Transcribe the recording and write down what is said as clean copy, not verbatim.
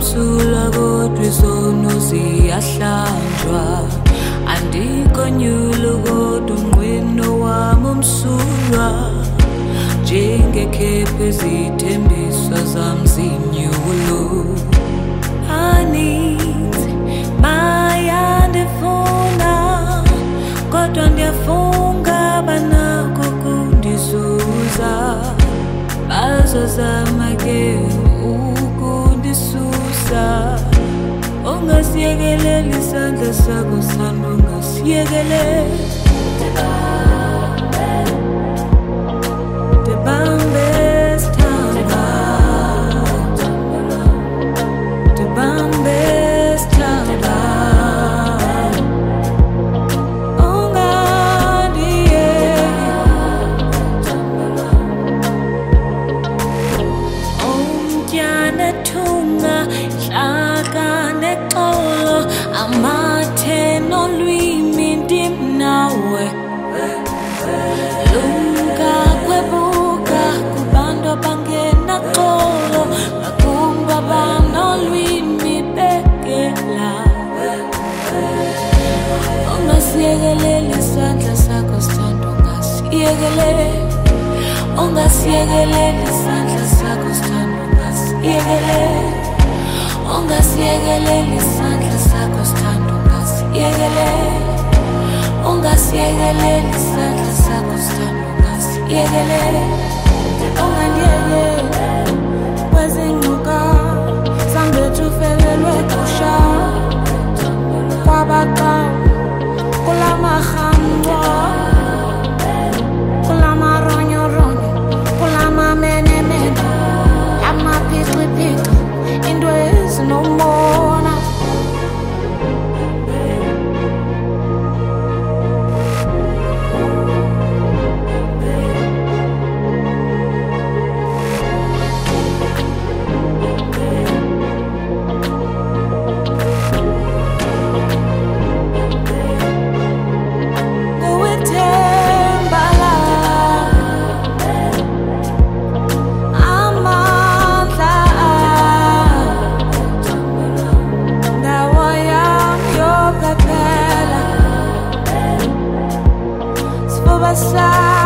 msula kodwa izono ziyahlanjwa andikonyulo kodwa umnqweno wami umsulwa njengekhephe ezithembiswa zami zinyulo aninzi maya ndifuna kodwa ndiyafunga banako kundizuza bazozama ke ukundisusa ungasiyekeleli isandla sakho sando ungasiyekeleli ungasiyekeleli isandla sakho sithando ungasiyekeleli isandla sakho sithando ungasiyekeleli isandla sakho sithando ungandiyekeli kwezinquka sambethu ufelelwe kusha kwabaqa kulamahambo no more now. Side